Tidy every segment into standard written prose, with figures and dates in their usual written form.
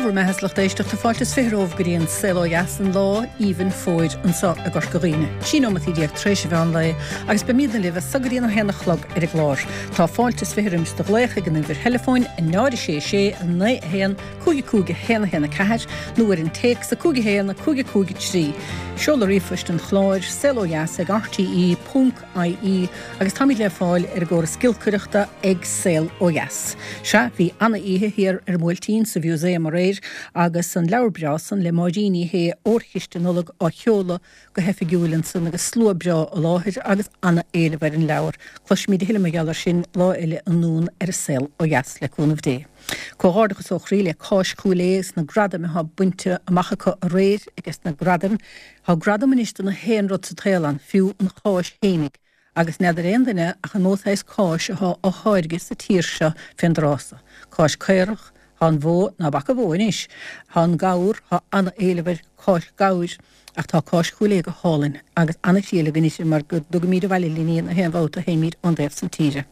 Lehar me heslach éisteach tá fáiltas firóh goíonn selóheas an lá íhan fóid an sa a gur goíine. Sínomatí díag trééis bhean le agus be míad na libh sagaríon henachlog ar a glár. Tá fáiltas fihirims do lécha gan bhir telefóin in náiri sé an 9 cúgi hena ceir nuair an te sa cúgi héana cúgi trí. Seola rifuist an chláir selóheas ag rti.ie agus táid le fáil ar ggóra skillcuireachta ag selóheas. Se bhí anna ihe hir ar múltíín sa bhiúséim réir agus an leabhreasan le máidíní hé orchistenolog á cheola go hefigiúlann san agus slúabreá a láthir agus anna éile bhar an leabhar. Chluis míad hiile geallar sin lá eile an nún ar a selóheas le cúnmh dé. Cóádagus ó chríle cáis cúléis na gradam ha buinte amachcha a réir agus na gradam ha gradam iniste na héanrod sa Thailand fiú an cháis hénig agus neidir aondaine ach an nóthais cáis a á háirge sa tíirse fendrása. Cáis céirech an bhó na bacha bhóinis, an gaúr ha anna éilebir cáis gaúir ach tá cáis cúlé go hálinn agus anna síle vinis mar go dugmíad bhile líníon na héanbhóta héimíad an déh san tíre.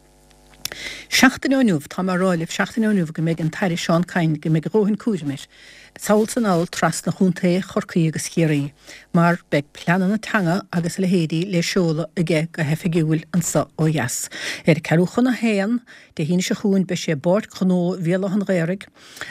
16 tá mar ráileh 16 go méid an tairi seán cain go méid róhann cúirimir. Saoil san áil tras na chúntaí chorcaí agus chéirí, mar beag pleanan na tanga agus le héadí le seola aige go hefigiúil an sa ó dheas. Ceúchan na héan de híine se chuún be sé bord chonó bhéalach an réirigh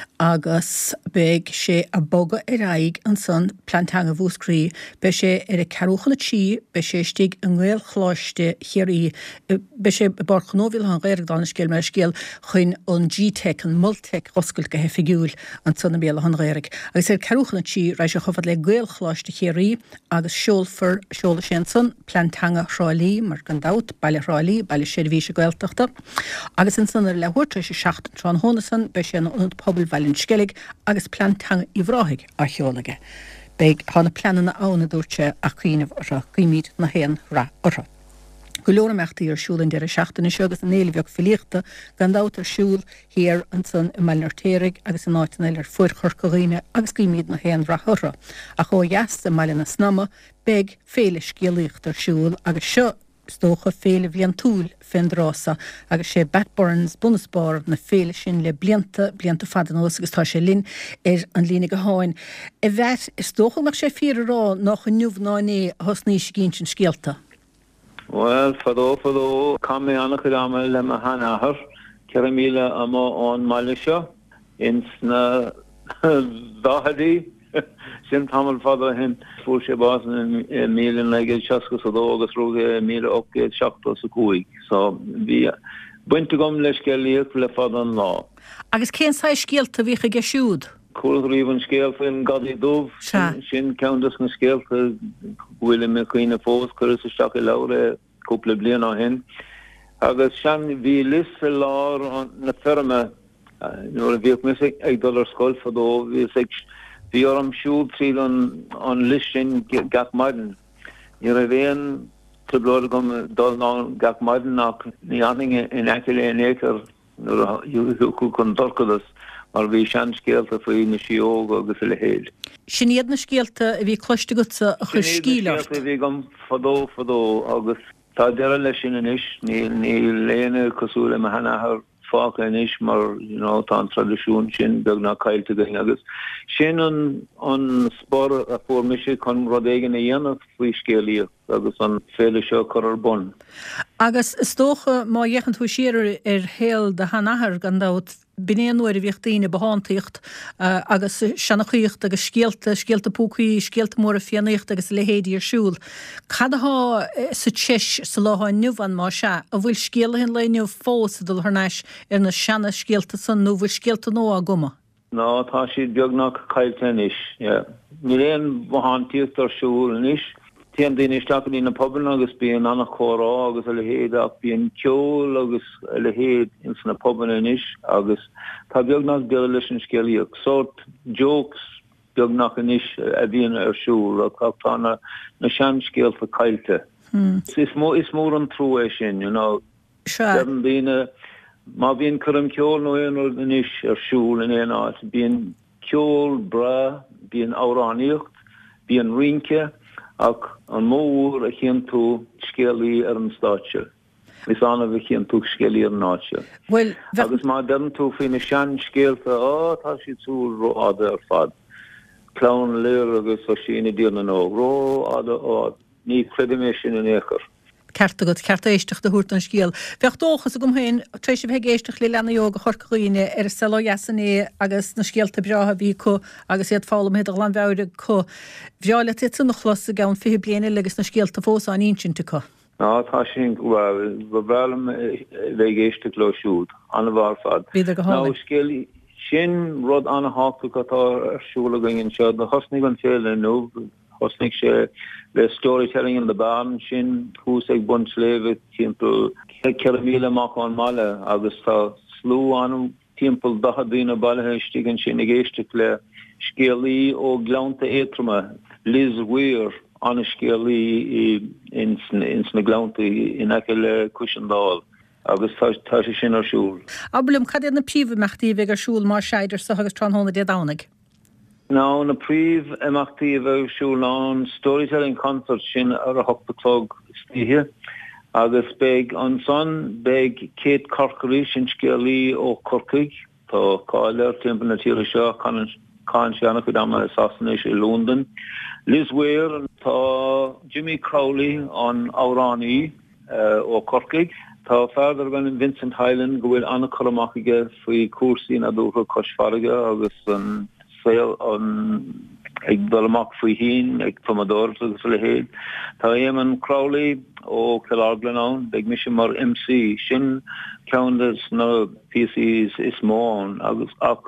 agus beag sé a boga ar aig an san plantanga bhúscrí be sé ar a ceúchan na tí be sé stig an ghil chláiste chéirí be sé bord chonó bhéalach an réirigh dána scéil mar scéil chuin an G-Tech an Multech oscailt go hefigiúil an sanna bhéalach an réirigh. Agus ceúchan na tí reis a chofad le ghil chláiste chéirí agus seolfar seola sin san plantanga Rálí mar gan dat baile Rálí baile séirhí se gailteachta. Agus in sanar le huirte sé 16 trán hónasan be sé an pobl bhailinn skellig agus plantanga i bhráthig a cheolaige. Beag hána planana ána dúirte a chuoineh ra cuimíd na héan ra orra. Go leorachtaí ar siúlann dear a 16 segus an éilebheoh filíochta gan dat ar siúl hir an san i meilnartéirigh agus an áitina ar fuir chorcaghine agus cuimíd na héan ra thorra. A cho dheas a meile na snama beag féile scéalaíocht ar siúl agus seo stócha féle bhíon túil fendrása agus sé Batburns bunasbar na féle sin le blianta fadanós agus tá sé linn ar an lína go háin. I bheit is tócha nach sé fírará nach an nniuhnáné hosníos ginn sin scéalta. Well, fadó, kam mé annach chudáme le a hanahar, ceimíle am an Malaysia, ins na dahadí, sin tamil fada hin fúr sé básan in mílin leige chascus a dó agus rúge míle okked seachtas a cúig. So, vi buinte gom leis gelíoch le fada an lá. Agus cén sa scéalta bhícha ge siúd? Cúlríomn scéalta in gadí dúh, sin ceantas na scéalta bhuiile me chuoine fós chuir sa seach i leabhar cúpla bliain á hin. Agus sean bhí lis sa lár na ferme, nuair a bhíoh mis ag dul ar scoil fadó, bhí orm siúd tríd an lis sin gach maidin. Níor a bhéon tublóir gom dul ná gach maidin nach ní aninge in eicile in écar nuair a dúchú chun dorcadas. Mar bhí sean scéalta faoí na sióg agus le héil. Sin iad na scéalta a bhí cloiste gutsa a chur scíleart. Bhí gom fadó agus tá deire lei sin inis ní léana cosúla a hanahar fáca inis mar tá an tradiisiún sin beag na caiilte gain agus sin an spór a fuór miise chun rud éigen a dhéanamh faoi scéalaíoch agus an féile seo chur ar bun. Agus is tócha má dhéchan tú siar ar héal de hanahar gan dat binéanúir a bhíochttaíine behantaíocht agus seannachíocht agus scéalta púcaí, scéalta mór a fianaíocht agus lehéadí ar siúl. Cadaá sa teis sa láthá nuhan má se a bhfuil scéalahin le nniu fós dul thnáis ar na seanna scéalta san nó bhfuil scéalta nó a goma? Ná, tá siad beagnach caiilte inis. Ní réon bhahantaíocht ar siúl inis. Tíam daoine isteach í na poblin agus bíon annach chórá agus a le héad ach bíon ceol agus a le héad in na poblin inis agus tá beagnach beag leis an scéalaíoch. Sort jokes beagnach inis a bhíon ar siúl ach tá na sean scéalta caiilte. Is mór an trú é sin, Dearan daoine má bhíon chuim ceol nó éonúil inis ar siúl in éon áit. Bíon ceol bra, bíon áráníocht, bíon rince ach an mór a chéan tú scéalaí ar an stáitse. Is anna bhí cían tú scéalaí ar náise. Well, agus má dem tú fin na sean scéalta tá si tú róáda ar fad. Clán léir agus ó sína díana nó róáda ní creidimé sin in échar. Certa éisteach de húirt an scíal. Bheocht dóchas a gom hain trééis bheith géisteach le lena jóga chorcaíine ar seoheasanné agus na scéalta breatha bhí có agus iad fálam héad lan bheide có. Bheála titan nach chlos a gan fi bliana legus na scéalta fósa an intinta có. Ná tá sin bhhelam bheith géisteach le siúd anna bhar fad. Bíidir go hála. Ná scéalaí sin rud anna háta atá arsúla going seo na hosnig an féile nó hosnig sé le storytelling in the barn sin hús ag bunt léve timpel ceile amach an mala agus tá slú an timpel dachadína bailthe stigan sin ag éisteach le scéalaí ó glánta étrama Liz Weir an scéalaí in sna glánta in aice le Cushendal. agus tá sé sin arsúl. Ablim cad na príomhachtaí bheith arsúl mar seidir sa agus tránhóna dé dánig. Ná na príomh amachtaí bheith siúlán storytelling concert sin ar a hochtaclog stíthe agus beag an son beag Kate Corkery sin scéalaí ó Corcaig tá cáilear timp na tíre seo cáin seanna chu dáma Sasanis i London. Liz Weir tá Jimmy Crowley an Áránaí ó Corcaig. Tá fearr gan Vincent Hyland go bhfuil anna choramachige faoi cuasaí na dúcha cosfarige agus an sail an ag dolamach faoi hín ag tomador agus le héad. Tá Éamonn Crowley ó Killarglanán ag mis mar MC sin ceantas na PCs is mán agus ach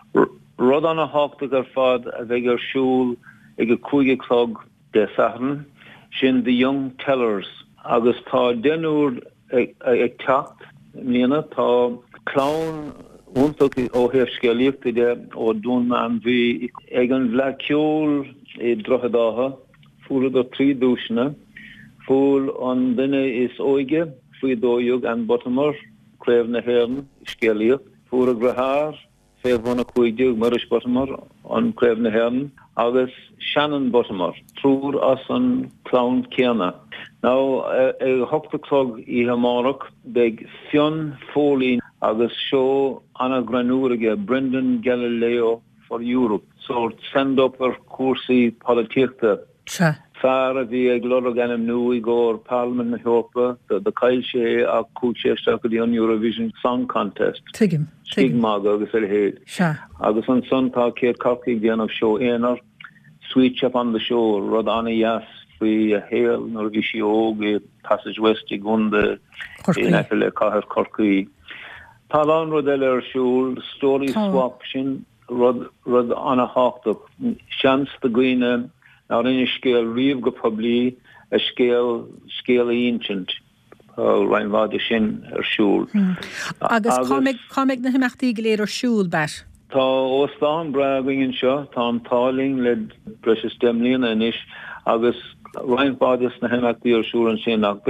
rud anna háachta ar fad a bheith ar siúl ag a 5:00 de Saturn sin The Young Tellers agus tá denúr ag teacht mlíana tá clán úntaach ó hir scéalaíochta de ó dún man bhí ag an bhleiciúil i drochadáha fuair do 3 dúisina fuail an duine is óige faoi dóideog an Botamar créimh na hhéireann scéalaíocht fuair a grathar féhhana 5 mar is Botamar an créimh na hhéireann agus Shannon Botamar trúr as an clán céanna. Now, hochtaclog I Hamarach, beg Fionn Foley agus show Anna Granúrige, Brendan Galileo for Europe. So send up our cursi politiekta. Fara vi ag lorog anem nu I går Parliament na Hjópa, the Kailshe a Kuchestak the Eurovision Song Contest. Tigim. Stigmag agus héad. Agus an son tá Kate Cockig the of show Einar. Sweet chap on the show, Rod Anna Yas. We hail nor vi óg Passage West I gunda in le Cahir Corcaí. Tá an rud eile arsúl story swap sin rud anna háachta seans de gcuine ná rinne scéal riamh go poblí a scéal ancient reinmhade sin arsúl. Agus comig na himachtaí go léir arsúl beis. Tá óstán bragin seo tá an táling le breis demlíon inis agus Ryan Bardis na himachtaí arsúl an sin ach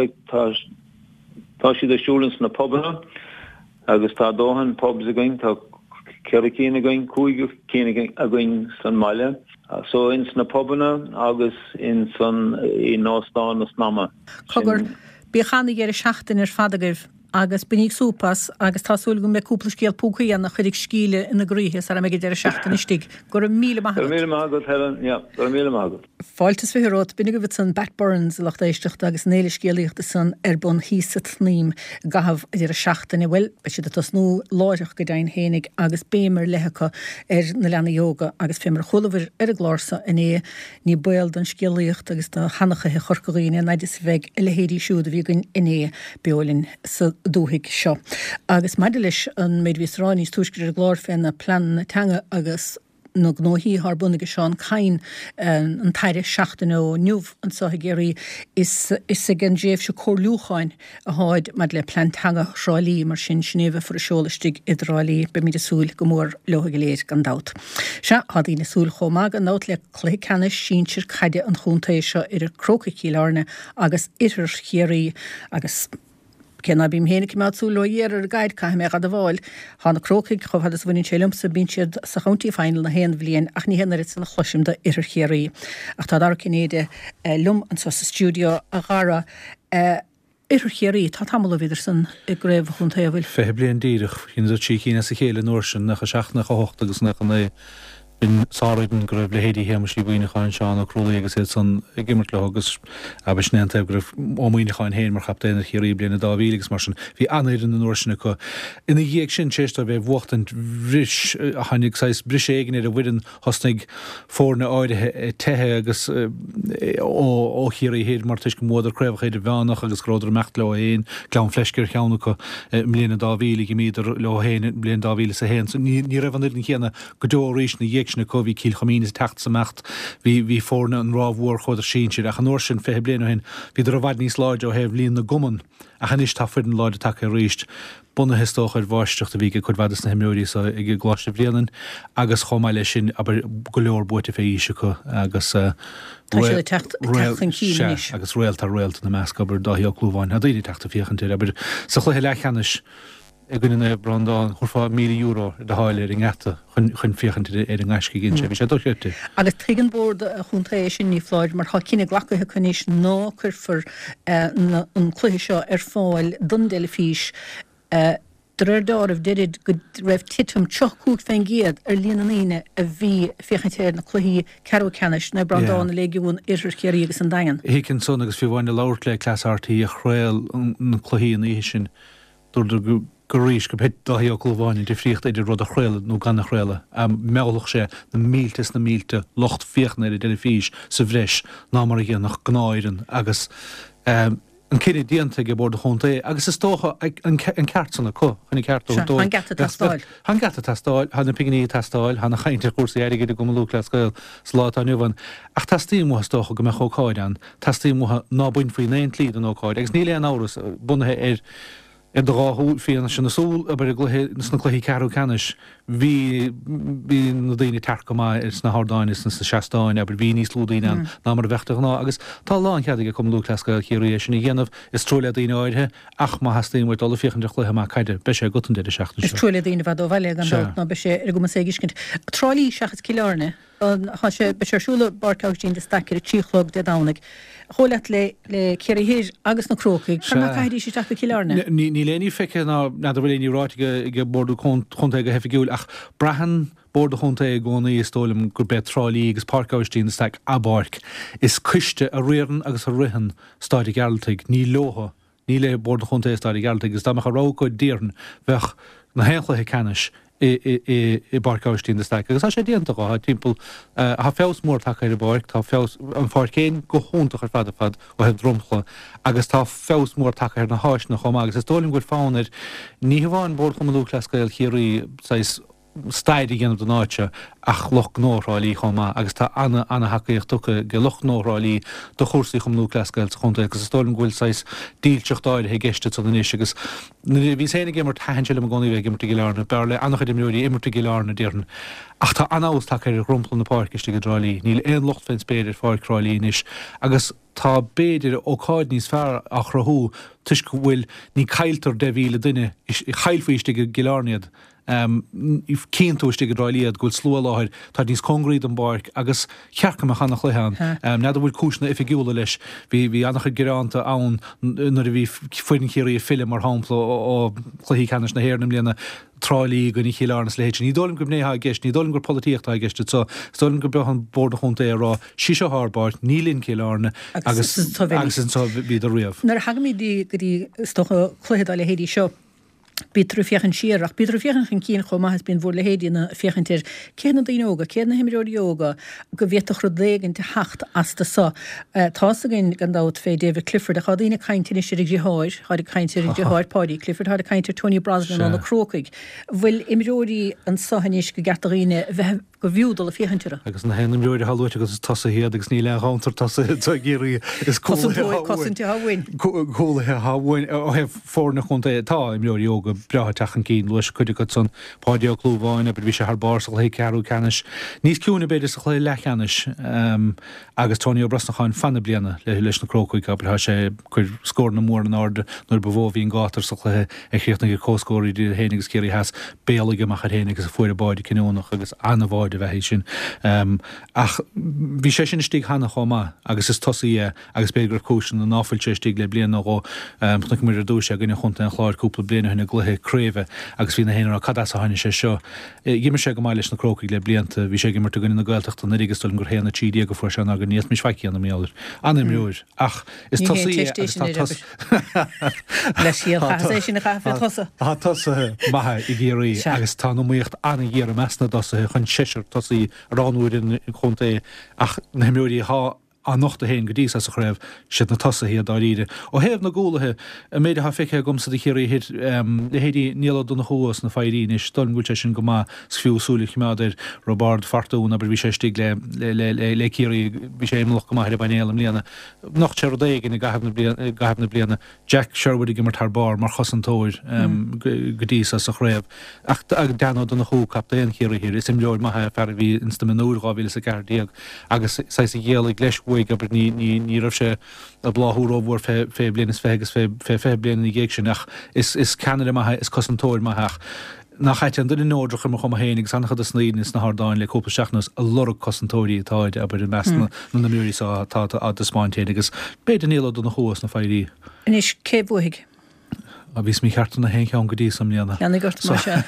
tá si de siúlans na pobna agus tá dóhan pubs a going tá ceiricín a going cúig cíine a going san maile so ins na pobna agus in san I nóstán na snama. Cogur bíchanna gur seachtain fadagah agus bunig súpas agus tásúil go me cúpla scéal púcaí nach chuidig scíle ina gríthe ar a meid ar seachtain istig gur míle mágad Helen gur míle mágad. Fáiltas firót binnig go bit san Bat Burns a lechtéisteach agus néile scéalaíochta san bun hísa tníim gahabh ar a seachtain bhfuil be si tas nó láideach go dain hénig agus bémar lethecha na lena yoga agus fémar cholamhar ar a glása in é ní buil den scéalaíocht agus tá hanachathe chorcaíine naidir sa bheith le héirí siúd a bhí gon iné beolinn sa dúhiig seo. Agus maidilis an méid vísrání túisgur a glár féin na plan na teanga agus nó gnóhí harbunnig seán cain an taire seachtain ó nniuh an sa géirí is a gan déobh se cóirlúcháin a háid mad le plantanga sráilí mar sin snéomh for a seolastig idirráilí be míad asúil go mór leha go léir gan dát. Se had í na súil chomag an dát le clé canis sínsir caide an chúntaéis seo ar crocaí lárne agus idir chéirí agus Kenna bím hénig má sú loir ar gaid cai me gad a bháil hána crocaig choh had bhainn télum sa bín siad sa county final na hen bblion ach ní henna san chluisim de idir chéirí ach tá dar cinnéide lum an sa studio a gara chéirí tá tamla viidir san I gréibh chun taobhfuil. Fe blian díirech hín a tí cína sa chéile nóirsin nach a seach nach a hocht agus nach an bin sáiden gribh le hédí héim sí bhuiine chaáin seán a cruúla agus é san gimmert le agus a besnent gribh ómoine chaáin héin mar chaptéine chéirí blianana dáhílegus mar sin hí anir in an nóirsinna chu. Ina dhéag sin séiste bheith bhachtant bhris a chanig sais bris éigen ar a bhuian hosnig fórna áidethe tethe agus ó chéirí héad mar tuis go módar créibh chéidir bheannach agus gróidir mecht le héin glan fleisgur cheanna chu mlíana dáhílig I míidir le héin blian dáhíle sa héin. Ní raibh an idir chéanna go dóéis na dhéag na co bhí cíl chamínas techt sa mecht hí fórna an ráhhór chuidir síir a an nóir sin fé bliana hin hí ar a bhaid níos láid ó heh líon na goman a chanis tá fuid an láide take ríist buna históch ar bháisteach a bhí chud bhadas na himúí ag gláiste bblianan agus chomáile sin aber go leor buirte fé íise chu agus agus réalta réalta na measc aber dahí clúháin a dtíí teachta fiochantir aber sa chluhé lechanis gwnne brandán churfá €1,000,000 de háile in ngata chun fiochantir ar an gáisci ginn sé bhí sé dóirte. Agus tuigen bord a chuntaéis sin ní fláid mar tá cinenne glachathe chunéis nácur for an chluhi seo ar fáil dundéile fís Dá did go raibh titum teachút féin géad ar líanaine a bhí fiochantéir na chluí ceú cenis na brandána léún idir chéirí agus an dagan. Hí cinn son agus bhíháinna láirt le clasartaí a chréil na chluí an ihe sin dúir goríis go peit daí ó glúháin de fríocht idir rud a chréile nó gan chréile a meach sé na míltas na mílte locht fiochtna idir de fís sa bhreis ná mar gé nach gnáiren agus an cinine díanta go bord a chunta agus is tócha an ceartsanna có chunig ceartú Han gata tastáil. Han gata tastáil, hanna pigní tastáil, hanna chainte cuasa aige go lúla scoil slá aniuhan ach tastímú tócha go me choáid an tastímú nábuin faoí 9 líad an óáid agus níle an áras bunathe ar do ráthúil fianna sin na súl a bar na chluí ceú canis hí na daoine techa mai is na hádáinis na seaáin aber bhí níos lúdaine ná mar bhechtach ná agus tá láin cheadaige cum lúclasca chéiréis sin dhéanamh is trúla daoine áidthe ach má hasíimhir dul fiochan de chluithe má caiide be sé gotan de seachna. Is trúla daoine bheith ó bhile an ná be sé ar go ségiscint. Trálíí seachas cilearne há sé be séirsúla barcáistín de stair a tíchlog de dánig. Hóla le céirihir agus na crócaig chuna caiirí sé teach cilearne. Ní léní feice ná bhfuil níráige go bordú chunta go hefigiúil ach brahan bord a chunta gcóna stólim gur be trálíí agus parcáistín de staig abarc is cuiste a réan agus a rihan stáide gealtaigh ní lóha ní le bord a chunta stáide gealtaigh agus dáach a rágóid díran bheith na héchlathe canis I barcáistín de staig agus sé díanta go timppel ha fés mór take ar barc tá fés an fácéin go húntaach ar fad ó heb dromchla agus tá fés mór take ar na háis na chom agus is tólim gur fánir ní bháin bord chum lúclascail chéirí staide gannam don áite ach loch nóráilí chomá agus tá anna hacaíocht tucha go loch nóráilí do chósaí chum lúclascail chunta agus tólim ghfuil sais dílteachtáil he geiste tuníis agus hí séna gimmar tahanse le gcóí bheith gimmar gilearna bear le annach imúí immar gilearna díarn ach tá anás take ar rumpla na páirciste go dráilí níl éon locht féin spéidir fáilráilí níis agus tá béidir óáid níos fear a chrathú tuis go bhfuil ní cailtar de bhíle duine I chailfaoiste go gilearniad cíntóiste go ráilíad gúil slú láthir tá níos congríd an barc agus chearcha a chanach lehan neidir bhfuil cúsna ifigiúla leis hí annach geránta ann nar a bhí foiin chéirí film mar hápla ó chluí canis na héirnam léana trálíí go ní chéilearnas le héidir ní dólim go bnéthe gist ní dólim gur políochtta giste so dólim go behan bord a chunta rá síse hábart nílinn chéilearna agus bhí a riamh. Nar hagamí gurí stocha chluihead le héirí seo Bítrú fiochan siarach, bítrú fiochan cín chomá has bín bhór le héidirna fiochantir céna daoga, céna himimiúir yoga go bhéach rudlégan te hacht asta sa. Tá a gin gandát fé David Clifford a chadaína caiintir is rig háir, chuid caiintir rig háir páí, Clifford had a caiintir Tony Brosnan an na crócaig. Bhfuil imiúirí an sahaníis go gataíine bheith go bhiúdal a fiochantíra. Agus na hennim roiir hallúte agus tasa héad agus ní le hátar tasa géirí is cosintí hahain. Cólathe hahain ó heh fórna chunta tá imiúir yoga brethe techan cín leis chuide go son páideá clúháin a bhí sé th barsal hé cearú canis. Níos ciúna beidir sa chlé lechanis agus Tony Brosnaáin fanna bliana le leis na crócaig a brethe sé chuir scór na mór an áde nuair bhóhíon gátar sa chluthe chéochtna go cóscóirí héanagus céirí heas béalaige mar héanagus a fuair báide cinúnach agus anmháid táid a bheith sin. Ach bhí sé sin stig hana chomá, agus is tosaí agus beidir cúsin an áfuil sé stig le blian ó mé a dúise a gine chunta an chláir cúpla bliana hunna gluthe créve agus hí na héanaar a cadas a haine sé seo. Gimar sé go maiile na crocaí le blianta, bhí sé gimmar gin na gailteachta na rigastol gur héanana tíí go fu se a níos mis feici an méáir. Anna miúir. Ach is tosaí leis síl sin na chafe tosa. Tá tosa maithe i ggéirí agus tá nóíocht anna ggéar mesna dosa chun séir tosaí ránúir in chunta ach na miúirí há a nochta héin go dtí a chréibh si na tosa hí a dáíide. ó héamh na ggólathe a méidir ha fiche gomsa de chéirí héidir níla donna chuas na feirí is stolmúte sin go má fiúsúlaich meáidir Robert Fartún a bhí sé stig le chéirí bhí sé imlach go maithir banélam líana. Nach te déigin i gahabna bliana Jack Sherwood gimmar tar bar mar chosantóir go dtí a chréibh. Ach ag deanna donna chu captaíon chéirí hir is im leir maithe fer bhí instamanúrá sa gardíag agus sa ghéala leis aber ní rah sé a bláthúróhór fé blianas fégus fé blian í géic sin ach is Canada maithe is cosantóir maithach. Nach chaite an duna nódracha mar chum hénig sancha a snín is na Hardáin le cópa seachnas a lorug cosantóirí táid aber in mesna na múí tá a Spáintéin agus beidir níla donna chuas na feirí. Inis cé buigh? A bhís mí cheartú na héin an go dtí sam líana. Leanna gurt mar se.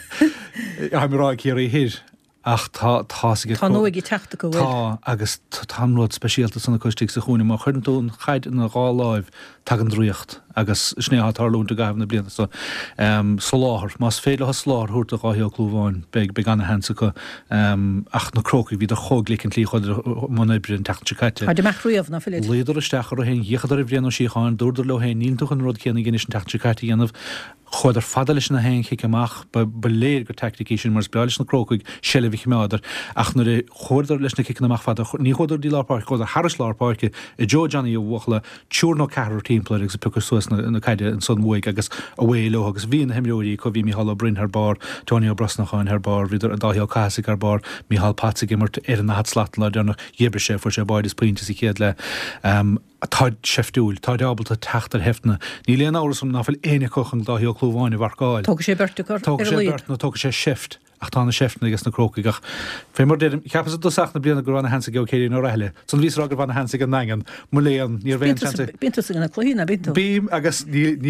Haimrá chéirí hir. Ach tá nóigi teachta go bhfuil. Tá agus tanród speisialta sanna costigh sa chuúna mar chuintún chaid na gá láimh tag an dríocht agus snéhatarlúnta gaibhna blianta soláthir más féile ha slár thuirta gáthío clúháin be ganna hensa go ach na crocaí hí a chóglicinn lí chuidir mnébrion teachta caite. Tá de meachríomh na filiid. Léidir istechar a héin dhéchadar a bhréanú síáin dúidir le héin níltach an rud chéanana gine teachta caite dhéanamh chuidir fada leis na héin chiic amach beléir go tacticí sin mar beáil na crocaig selle bhí meáidir ach nu chuidir leis na ciic amach fada ní chuidir dí lápáir chuidir Harris lápáirce i Joe Johnny ó bhla túr nó cearar timpplair agus puchar suas na caide an son mhuaig agus a bhhéile agus bhí na himróí co bhí Míhall Bryn ar bar, Tony O'Brasnacháin ar bar, viidir an Dáthío Cásaigh ar bar, Míhall Patsig immert ar an hatslaat le dearna dhébre sé fu sé báid is pointe sa chéad le táid sefdúil, táid ábalta teachtar hefna. Ní léon áras na fil éine cochan Dáthío Clúháin i bhargáil. Tóg sé berta chu. Tóg sé bert nó tóg sé seft. Ach tána sefna agus na crocaig ach. Fé mar déidir ceapas do sachna blianana gur anna hensa go céirí nó raile. Son vís rágur bhana hensa an nagan, mu léon níor bhéin hensa. Bíntu sa gana chluhína bíntu. Bím agus ní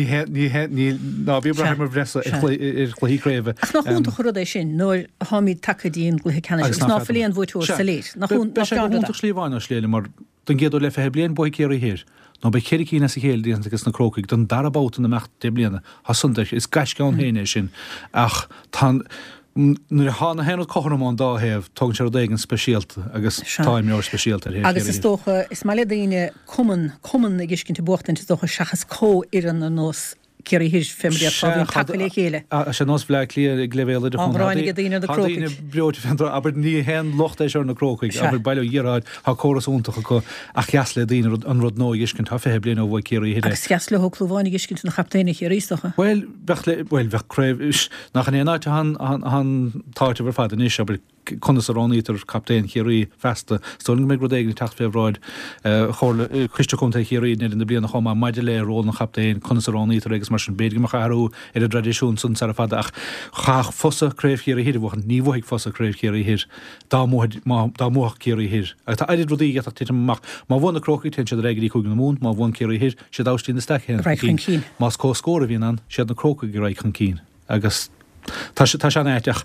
ná bí brahim mar bhresa ir chluhí créimhe. Ach nach chunta churad é sin nóir hámí tacadíon gluthe canna sin. Ná filion bhútúir sa léir. Nach chunta slíomháin ó sléile mar don géadú le fé blian buí céirí hir. No be chéir cína sa chéil díana agus na crocaig don darabáta na mecht de bliana. Tá sundaich is gaisceán héine sin ach tá nuair hána héanú cohanamán dáhéamh tógann sé déigen speisialta agus táimneir speisialta. Agus is tócha is meile daoine cuman na giscinnta buachtain is tócha seachas có iran na nós céirí hir femriad fábhín taca le chéile. A sé nás bhleid lí glevéile Ráinnig a daoine na crocaig. Breote fendra aber ní hen locht éis ar na crocaig aber bailú dhéráid há choras úntacha go a cheas le daoine an rud nó giscinn tá fé blian ó bhfuil céirí hir. Agus cheas le chlúháinnig giscinnta na chaptainna chéiríostacha. Well bheith nach an éanaid han táirte bhar fad inis aber conas aránítar captéin chéirí festa stoling mé grodéigh tacht féhráid chuisteúnta chéirí in na bliana chomá maidir le ról na captéin conas aránítar agus mar sin béidirach aú ar a tradiisiún sun sa fada ach chaach fosa créibh chéirí hir bhchan níomhhaigh fosa créibh chéirí hir dámóach chéirí hir. Tá idir rudí a tíach má bhna crocaí ten se réigeí chuig na mún, má bhn chéirí hir sé dátí na stechéin. Más có scóra bhíon an siad na crocaig go raich an cín agus Tá se éiteach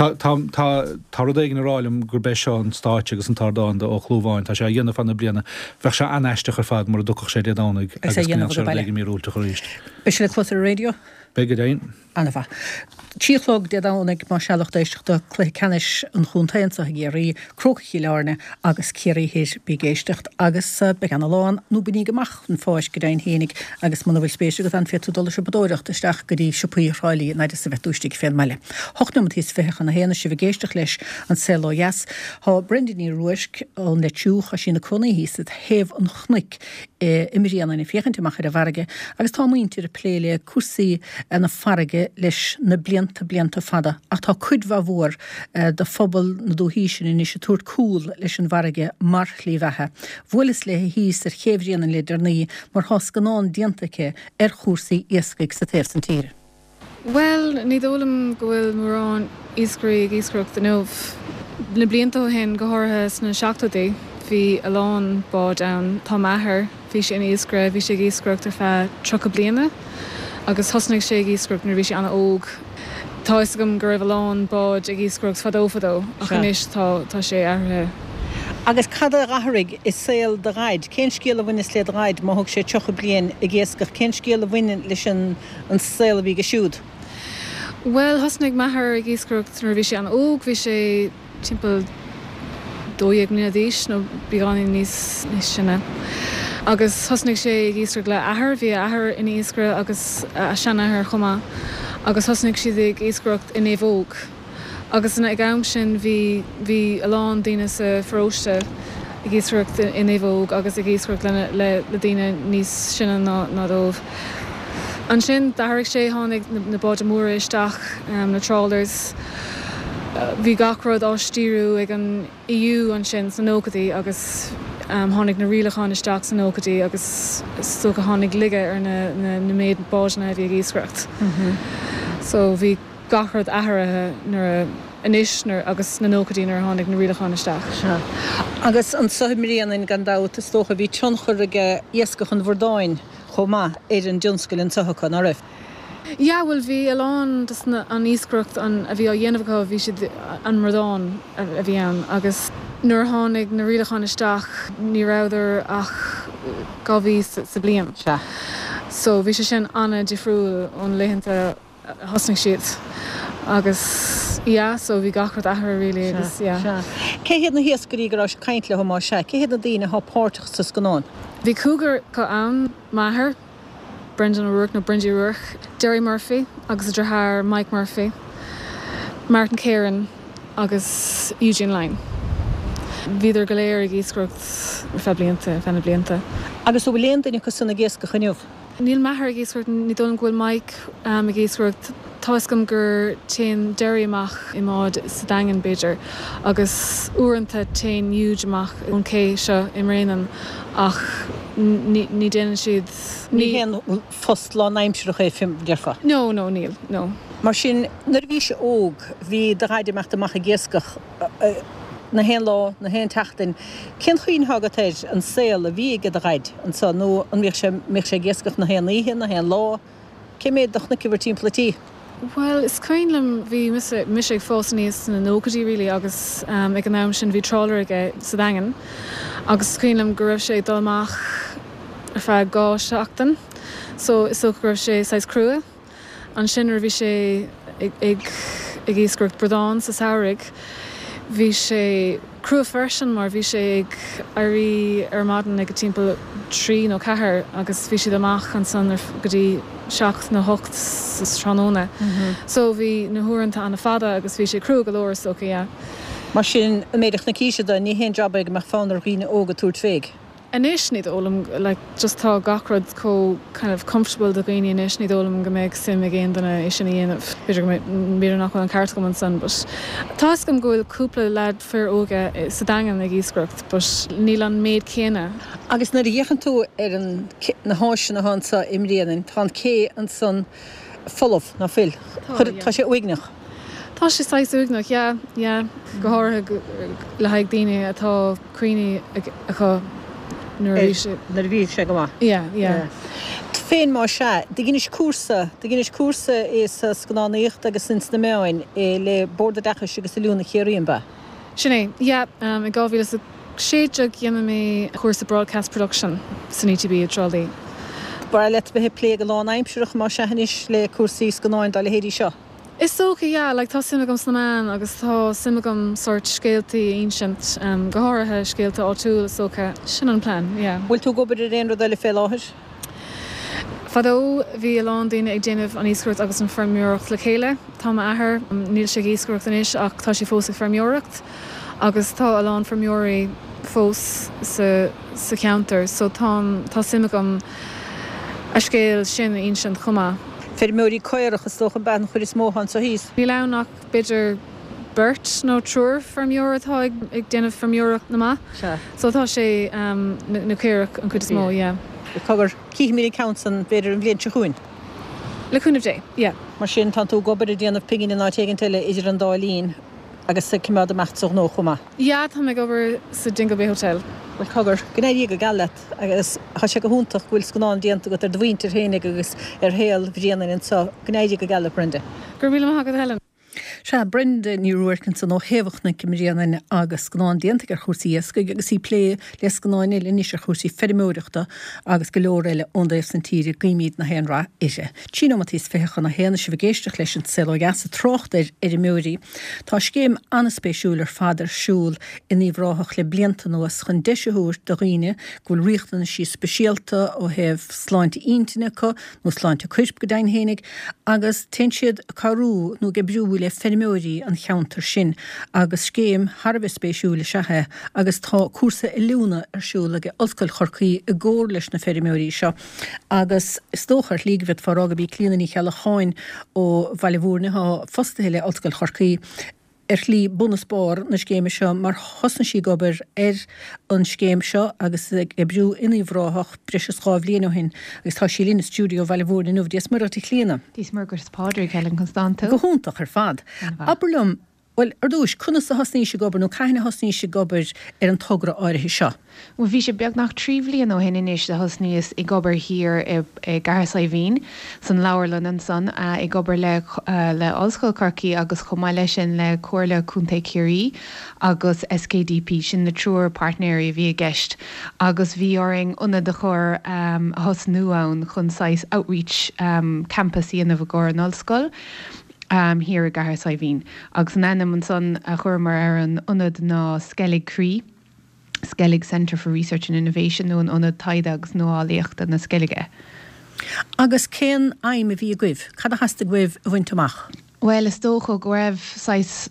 tá rudéigen ráilm gur bé seo an stáite agus an tardáin ó chlúháin, tá sé dhéanana fanna bliana bheith se aneisteach ar fad mar ducha sé dédánig agus míúlta choríist. Be se le chlutar radio? Begad éin? Anna Tílog de dánig má seachtéisteachta clé canis an chuntainsa géirí crocaí learne agus céirí hir begéistecht agus be an láin nó buní goach an fáis go dain hénig agus man bhfuil spéisi go an $5 se bedóirecht isteach go dtí sipaí ráilí naidir sa bheitústig fé meile. Hochtnum tíos fechan na héana si bhgéisteach leis an Celo Yes. Tá Brendaní Ruisk an le túúch a sin na crunaí híos héh an chnic imiríanana na féchanteach ar a bharige agus tá muintir a pléile cuasaí na farige leis na blianta fada ach tá cuidmha mhór de phobal na dúhísin in is túirt cúil leis an bharige marchlí bheitthe. Bhuilas le híos ar chéimhríanana le darnaí mar thos ganán diantacha ar chúrsaí iascaigh sa taobh san tíre. Well, ní dólam go bhfuil mórrán íscrocht den nómh Na blianta hen gothartha sna seachtaí hí a lán bád ann tá maithair hí sé in íoscra bhí sé íoscrocht ar fe tro bliana agus thosnaigh sé íoscrocht nar bhí sé anna óg. Tá is gom gur raibh a lán bád ag íoscrocht fadó ach inis tá sé airthe. Agus cad a rathaigh is saoil de raid, cén scéal a bhaine le raid má thug sé tucha blian i ggéascach cén scéal a bhaine leis an saoil a bhí go siúd. Well, thosnaigh maithair ag íoscrocht nar bhí sé anna óg, bhí sé timpeall 2 mbliana nó bíáin níos sinna. Agus thosnaigh sé ag íoscrocht le ahar, bhí ahar in íoscra agus a seanahar chumá. Agus thosnaigh siad ag íoscrocht in éhóg. Agus in ag am sin bhí a lán daoine sa phróiste ag íoscrocht in éhóg agus ag íoscrocht le daoine níos sinna ná dómh. An sin d'tharraigh sé tháinig na báid móra isteach na trawlers. Bhí gachrod á stíú ag an EU an sin san nócadaí agus tháinig na rialacháin isteach san nócadaí agus socha tháinig lige ar na méid báidna bhí ag íoscrocht. So bhí gachrod athrathe nar inis agus na nócadaí nar tháinig na rialacháin isteach. Agus an soimiríon in gandát is tócha bhí tionchar ag iascach an bhordáin chomá an dionscail an sochacha ná raibh. Ja, well bhí a lán an íoscrocht a bhí á dhéanamhá bhí siad an mórdáin a bhí an agus nuair tháinig na rialacháin isteach ní ráidir ach gá bhí sa bliain. So bhí sé sin anna difriúil ón léhananta thosnaigh siad agus so bhí gachrad ahar rilí agus Cé héad na hiascarí go ráis caint le má se, cé héad na daoine thpáirteach sa scanán? Bhí cúgar go ann maithair Brendan O'Rourke, no Brendan O'Rourke, Derry Murphy, agus Drahar Mike Murphy, Martin Kieran, agus Eugene Lang. Bhíidir go léir ag íoscrocht fena blianta. Agus ó bhfuil daoine go sanna géasca chuniuh? Níl maithair ag íoscrocht ní dónn ghfuil Mike ag íoscrocht táiscom gur téan Derry amach I máid sa dagan beidir agus uaireanta téan Huge amach ón cé seo im réanam ach ní déanann siad ní héan fost lá naimseach é fim dearfa. No, níl, no. Mar sin nar bhí sé óg hí de raidimeachta amach a géascach na hen lá na hen tatain cén chuoin thagatéid an saoil a bhí go a raid an sa nó an mé sé géascach na hen líhe na hen lá cé méid dochna cibhar timplatí. Well, is cainlam bhí mis ag fós níos na nócadaí rilí agus ag an am sin bhí trálar aige sa dagan agus cainlam go raibh sé dulmach ar feadh gá seachtain so is soch go raibh sé 6 crua an sin bhí sé ag íoscrocht bredáin sa saoraigh bhí sé crua fersin mar bhí sé ag airí ar madan ag timpeall 3 nó 4 agus bhí siad amach an san go dtí 7 nó 8 sa tránóna. So bhí na huaireanta anna fada agus bhí sé crua go leir socha. Mar sin méideach na cíise ní hen job ag mar fánar riine óga túirt féig. Inis ní ólam just tá gachrod có kind of comfortable do gaoine inis ní ólam go méid sim a géan dana é sin íanamh beidir mí nach an ceart go an san bus. Tá gom gohfuil cúpla lead fear óga sa dagan ag íoscrocht bus níl an méid céine. Agus na dhéchan tú ar an na háisina hansa imríanaan tá cé an san folamh na fil. Tá sé uignach. Tá sé 6 uignach, go háirtha le haag daoine atá cuioine a nar bhí sé go má. Féin má se, de gginnis cuasa is scanáíocht agus sin na meáin le borda dechas agus leúna chéiríon ba. Sinné, i gáhíle a séideag dhéanam mé cuasa broadcast production san ETB a trolí. Bar le bethe plé go lá aimimseach má sehanis le cuasaí scanáin dá le héirí seo. Is socha, tá simagam snaán agus tá simagam sort scéaltaí ancient go háirithe scéalta áitiúil socha sin an plan, Bhfuil tú go beidir réon le fé láthir? Fadó bhí lán daoine ag déanamh an íoscrocht agus an feirmeoireacht le chéile, Tá athair níl sé íoscrocht inis ach tá sé fós ag feirmeoireacht agus tá lán feirmeoirí fós sa counter, so tá simagam a scéal sin ancient chumá. Feirmeoirí coireach is tócha ban chuir is móhan sa híos. Bhí lenach beidir burt nó trúr feirmeoireachtá ag déanamh feirmeoireacht na má. So tá sé na céireach an chud is mó, Cogur 5,000 counts an beidir an bblion chuin. Le chuineh dé, Mar sin tan tú gobar a déanamh pigin in áitégan teile idir an dálín agus sa cimad amachtaach nó chumá. Ja, tá me gobar sa Jingle Bay Hotel. Well cogur gné go gallet agus cha sé go húntaach bhfuil scanán dianta go ar dhhaintear hénig agus ar héal bhréanaan in sa gnéide go gallet brinde. Gur míle hagad Helen. Se brinde ní ruircin san ó héhachna cimréanana agus gnáin dianta ar chósaíasca agus í lé les gnáine le níos ar chósaí ferimúireachta agus go leor eile óndaobh san tíre gaiimiad na héanrá ise. Tína matís féchan na héana se bhgéisteach leis an selo gas a trocht ar i múí. Tá scéim annaspéisiúil ar fadar siúil in níomhráthach le blianta nuas chun deisiúir do riine ghfuil riochtana sí speisialta ó heh sláinte iontainnecha nó sláinte cuisp go dain hénig agus ten siad carú nó ge brú le ferimúí an cheantar sin agus scéim Harbh spéisiúla sethe agus tá cuasa i lúna ar siúla go olcail chorcaí i ggóir leis na ferimúí seo agus stóchar lígvit far agabí clíanaí cheala cháin ó bhailehúrne ha fostahéile olcail chorcaí lí bunaspór na scéime seo mar hosna sí gobar ar an scéim seo agus brú iníomhráthach breis sábhlíon hin agus tá sí lína stúdio bhailehúrne nuh díos mar í chlíana. Dís mar gur spádra Helen Constanto. Go húntaach ar fad. Aberlum, well, ar dúis, chuna sa hosnaí sé gobar nó caiine hosnaí sé gobar ar an togra áirithe seo. Well, bhí sé beag nach tríomhlíon ó hin inis de hosníos I gobar hir I Garsaíhín san Laurlan an son I gobar le Ollscoil Corcaí agus chomá lei sin le Comhairle Cúnta Cuirí agus SKDP sin na trúr partnéirí bhí a gceist agus bhí oring una de chur hosnúáin chun 6 outreach campusí in a bhgóir an Ollscoil. Here a Garsaíhín agus nanam an son a churmar ar an unad ná Skellig Cree Skellig Centre for Research and Innovation nó an unad taide agus nóálaíochta na Skellige. Agus cén aim a bhí a gcuibh, cad a hasasta gcuibh a bhainteach? Well, is tócha go raibh 6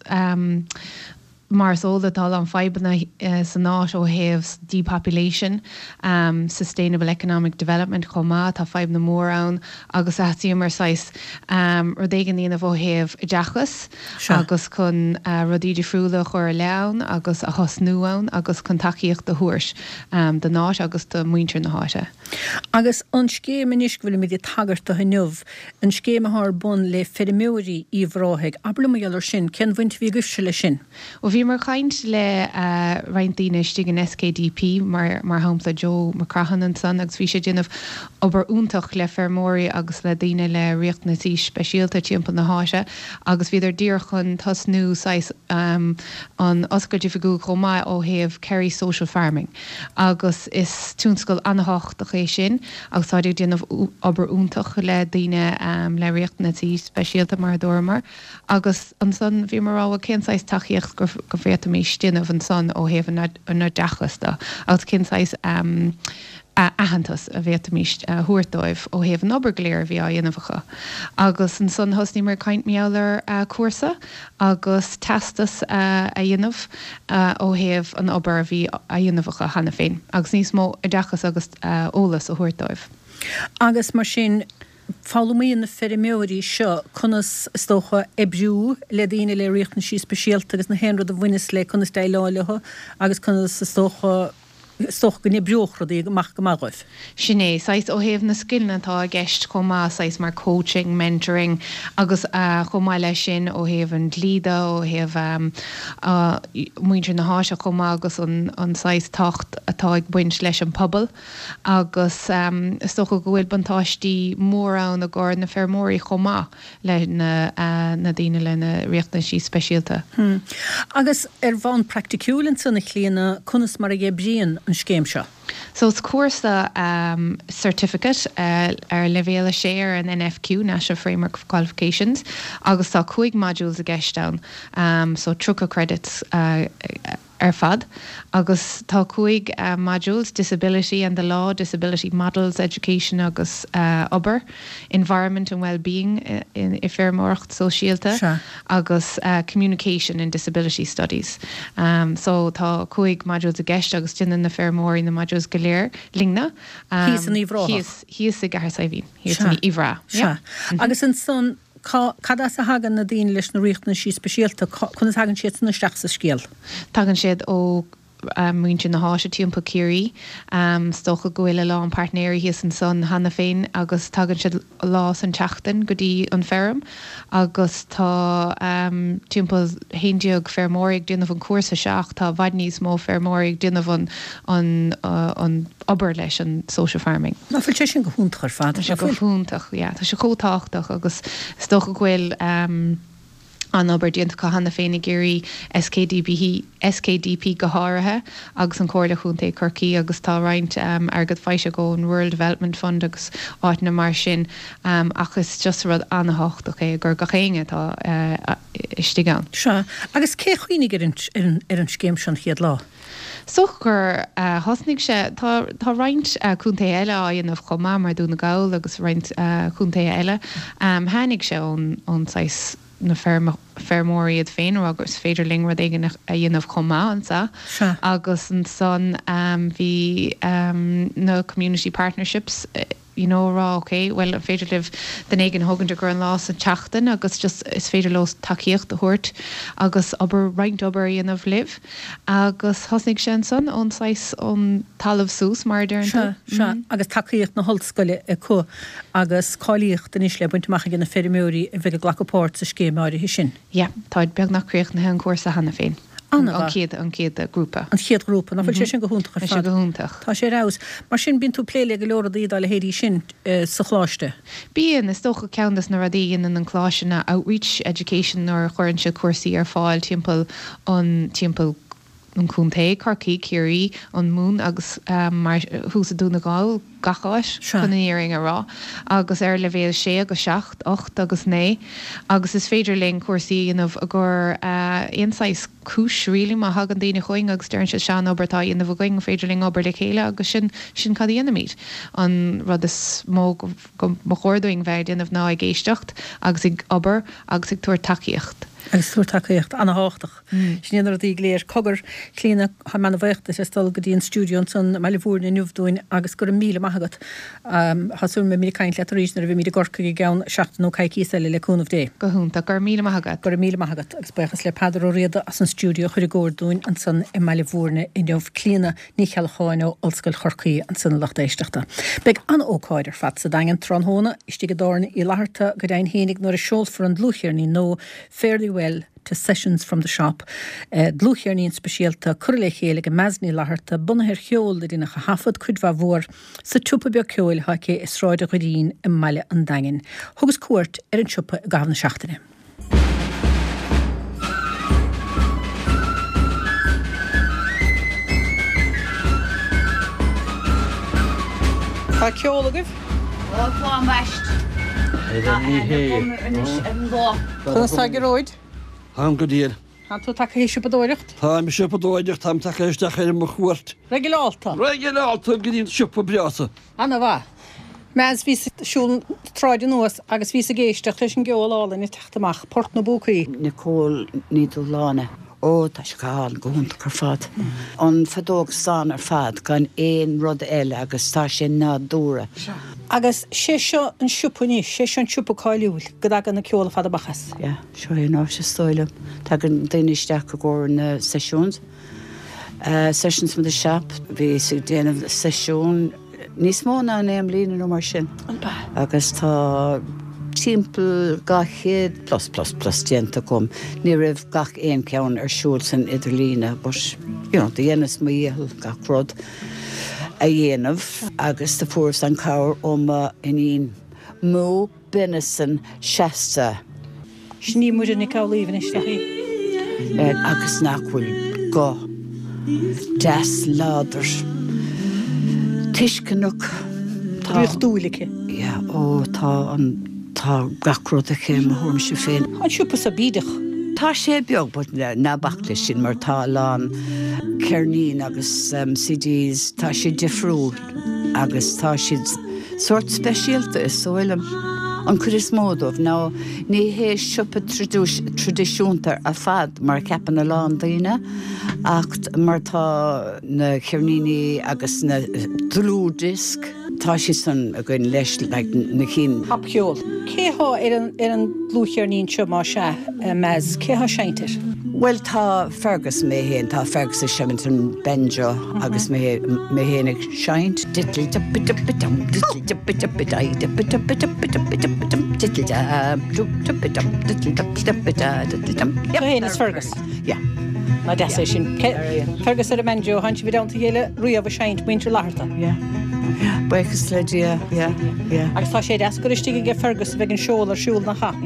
mar sólatá an febanna san náis ó heh depopulation, sustainable economic development chomá tá feib na mór ann agus atíí mar 6 rodégan íana bh heh I deachas agus chun rodíidir friúla chuir leann agus a hosnúáin agus chun takeíocht de thuairs de náis agus do muintir na háise. Agus an scéim inis bhfuil mé tagart a nuamh an scéim ath bun le ferimúirí íomhráthig ablumar sin cén bhaint bhí gcuibhse le sin. Bhí mar chaint le reintíine stigin SKDP mar hámsa Joe McCrahan an son agus bhí sé déanamh obair úntaach le fermóí agus le daine le riochtnatí speisialta timpeall na háise agus bhíidir dír chun tasnú an oscail difigú chomá ó heh Kerry Social Farming agus is túnscoil anhacht a ché sin agus táidir déanamh obair úntaach le daine le riochtnatí speisialta mar dormar agus an son bhí mar áha cinsáis taíocht go bhréta mé stinmh an son ó heh an dechasta agus cinsáis ahantas a bhéta míist thuirdóibh ó heh an obergléir bhí a dhéanamhacha. Agus an son hosní mar caint meallar cuasa agus testas a dhéanamh ó heh an obair bhí a dhéanamhacha hana féin. Agus níos mó a dechas agus ólas a thuirdóibh. Agus mar sin fálamíon na ferimúirí seo chunas stócha ebrú le daine le riochtna sí speisialta agus na héanrad a bhuiine le chunas dailáiletha agus chunas stócha stoch go nebreochrad í goach go mághah. Sinné, sais ó heh na skillnatá a gceist chomá sais mar coaching, mentoring agus chomá lei sin ó heh an glída ó heh muintir na háise chomá agus an sais tacht atá ag buint leis an pobl agus stocha go bhfuil bantáistí mór ann a gáir na fermóí chomá le na daine le na riochtna sí speisialta. Agus bhain practicúlann sanna chlíana chunas mar a ggé bríon an scéim seo. So it's cuasa certificate levéle sé an NFQ, National Framework of Qualifications, agus tá 5 modules a gceist down, so truca credits fad, agus tá 5 modules, disability and the law, disability models, education agus obair, environment and well-being in ifirmóracht sosiálta, sure. agus communication and disability studies. So tá 5 modules a gceist agus tinna na fermóí na modules goléir lingna. Hís an íomhráth. Hís a Garsaíhín. Hís an íomhrá. Agus an son Cada a hagan na daon leis na riochtna sí speisialta chun hagan siad na steach sa scéal. Tagan siad ó muinte na háise timp Curie stocha gohfuile lá an partnéir hí an son hanna féin agus tagan si lá an teachtain go dtí an ferm agus tá timp héideog fermórig duine an cuasa seach tá bhaid níos mó fermórig duine an obair leis an social farming. Na fuil sé sin go húntaar fad Tá go húntaach, tá sé cótáach agus stocha gohfuil an obair dianta go hanna féinna géirí SKDP go háirithe agus an cóirla chunta Corcaí agus tá roinnt agad feise go an World Development Fund agus áitna mar sin agus just rud anhacht gur gachéine tá istí gan. Se agus cé chuoinnig ar an scéim sin chiad lá. Soch gur hosnig sé tá roinnt chunta eile á dhéanamh chomá mar dúna gáil agus roinnt chunta eile hánig sé ón 6 na fermóriad féin agus féidirling rud éigen a dhéanamh chomá ansa agus an son bhí na community partnerships rá well féidir libh den éigen thugann gur an lá an teachtain agus just is féidir los takeíocht a thuirt agus aber roinnt obair dhéanamh libh agus hosnig sé son ónáis ón talamh sús mar dearnta. Agus takeíocht na holscoile có agus cáíocht den is le buintach gin na fermóí a bheith glachapát sa scéimáir hí sin. Ja, táid beag nachríocht na hen cuasa hanna féin. An céad grúpa. An chéad grúpa, na bfuil sé sin go húntaach sé go húntaach. Tá sé rás. Mar sin bín tú pléile go leor daí le héirí sin sa chláiste. Bíon is tócha ceantas na radíon in an chláisina outreach education nó chuann se cuasaí ar fáil timpeall an chuntaí Corcaí Curie an mún agus mar húsa dúna gáil gacháis chunaíring ará agus le bhéal 6 agus 7 8 agus 9 agus is féidir ling cuasaí inmh a gur insáis cis rilí má hagan daoine chuing agus dearn se sean obertá inmh going féidirling obair le chéile agus sin cad dhéanamid an rud is mó go chóirdoing bheith inmh ná ag géisteacht agus ag obair agus ag túir takeíocht. Agus túir takeíocht anna háach. Snéanar dí léir cogur clína ha mena bhaocht is stal go dtíon stúdion san meile bhúrna nniuhdúin agus gur 1,000 maigat hasú me mí caiint le rísnar bhí mí gorcaí gan 16 caiicí eile leúnmh dé. Go húnta gur 1,000 maigat. Gur 1,000 maigat agus buchas le padar ó réada as an stúdio chuir gcódúin an san i meile bhúrna inmh clína ní chealcháin ó Olscoil Chorcaí an san lechtéisteachta. Beg an ócáidir fat sa dagan tronhóna istí go dána I láharta go dain hénig nuair a seol for an dlúchéarní nó fairly well to sessions from the shop. Dlúchéarnín speisialta curla chéile go measní láharta bunahir cheol de dina hafad chudhá mhór sa túpa beag ceil hace is ráide godín I meile an dain. Thugus cuairt ar an túpa a gabhna seachtaine. Tá ceol agah? Fáin bhaist. Chuna sagiróid? Ham go díal. Tá tú take hí sipadóirecht? Tá mi sipadóideach tam takeisteach ar mo chuirt. Regulálta? Regulálta gíon sipa briasa. Anna bha. Meas ví siúl tráide nuas agus ví a géisteach leis an geolála ní teachtamach port na búcaí. Nicole nídú lána. Ó, tá sé gáil go húnta gur fad. An fadóg san ar fad gan éon rud eile agus tá sé ná dúra. Agus sé seo an siúpaní, sé seo an siúpaáiliúil go gan na ceola fad a bachas. Ja, seo é ná sé stoilm. Tá an daoisteach go gur na sesiúns. Sessions med the shop, bhí sig déanamh sesiún níos mó ná an éim lína nó mar sin. Agus tá timppel gachéad plus dienta kom. Ní raibh gach éon ceann ar siúil san idirlína, bus dhéanas mo dhéal gach rud a dhéanamh agus de fuair an cabhar iníon mó binasan seasta. Sní muidir ní cáilíomhan isteachí. Agus nachhfuil go 10 láidir. Tuiscinach Rúchtúlacha. Ja, ó tá gacród a chéim a thuirm sé féin. An siúpa sa bídach. Tá sé beag bud na bachla sin mar tá lán ceirnín agus CDs tá sé difriúil agus tá siad sort speisialta is soilm an chur is módmh ná ní hé siúpa tradiisiúntar a fad mar ceapan na lán daoine ach mar tá na ceirníní agus na dlúdisc tá si san a gin leis na chin. Hapceol. Céá ar an lúchearnín seo má se meas, céá seintir? Well tá Fergus mé héin tá Fergus a Shemington Benjo agus mé hénig seint héananas Fergus. Ja. Na de sé sin Fergus a Benjo han si bhdáanta chéile riamh seint muintre láharta. Buchas le agus tá sé ascuirtí ge Fergus bheith an seol ar siúil nach cha.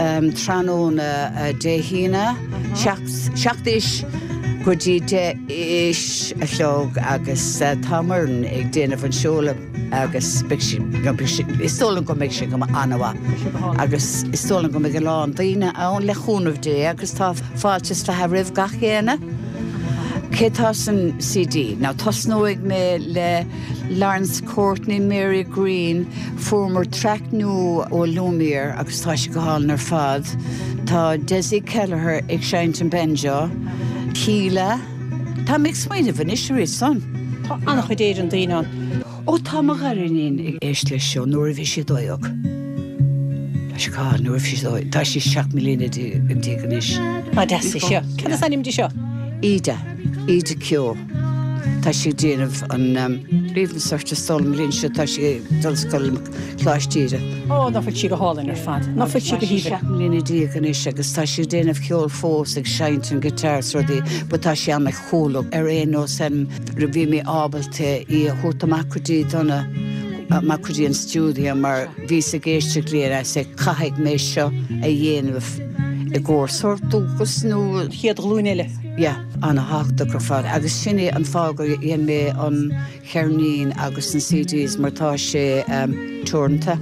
Tranóna déhína seachtais gotí de is a leog agus tamarn ag déanamh an seola agus istólan go méid sé go anha agus istólan go mé go lán daoine ann le chúnmh dé agus tá fáiltes le ha rih gachéana. Cétá san CD. Now tosnóig mé le Lawrence Courtney, Mary Green, former track nu ó Lumiere agus tá sé go hálan ar fad. Tá Desi Kelleher ag Sheinton Benjo, Keela. Tá mé smaoineh an isisiúid son. Tá annach chu déir an daoine. Ó tá mar garín ag éist lei seo nuair a bhí sé dóiog. Tá sé cá nuair bhí sé dóiog. Tá sé 7 milliúna díganis. Má de sé seo. Ceanna sanim di seo? Ida Kyo. Tá sé déanamh an riomh sorta stolam lín seo tá sé dulscoil chláistíre. Ó, ná fuil si go hálainn ar fad. Ná fuil si go híbe. Lína díaganis agus tá sé déanamh ceol fós ag Sheinton guitars rudaí, ba tá sé an chóla ar éon san ra bhí mé ábalte í thuta macudí donna macudí an stúdio mar bhí sa géiste léir sé caiigh mé seo a dhéanamh i gcóir sortúgus nó chiad glúnéile. Ja, anna háachta go fad. Agus sinné an fágur dhéon mé an chearnín agus an CDs martá sé túrnta.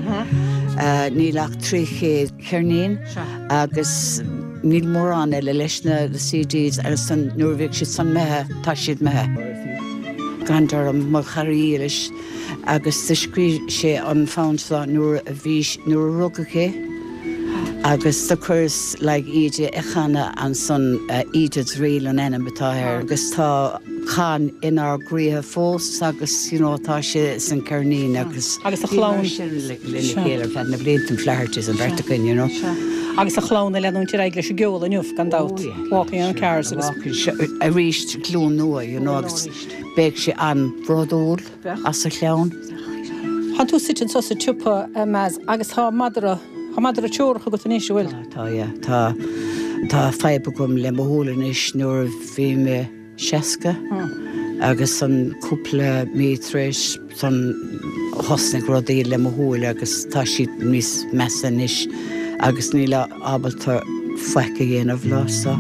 Nílach 3 chearnín agus níl mór an eile leisna the CDs ar san nuair si san methe tá siad methe. Gandar an mar charíilis agus scrí sé an fánsá nuair a bhís nuair rugaché. Agus the chus like Ide echana and son Ide's real and enemitahir agus tá chan in our griha fós agus tá sé san Carnine agus a chlán chéile fan na blintum flaherties an verticin, agus a chlán le nún tir eile se geol aniuh gan dat walking on cars agus a ríist clún nua, agus beag sé an brodúil as a chlán. Han tú sit so sa tupa mas agus tá madra a teorcha go an éisio bhfuil. Tá feibe gom le mothúlanis nuair bhí me seaca agus san cúpla mítréis san hosnig rudaí le mothúil agus tá siad níos mesanis agus níla ábaltar feice dhéanamh lása.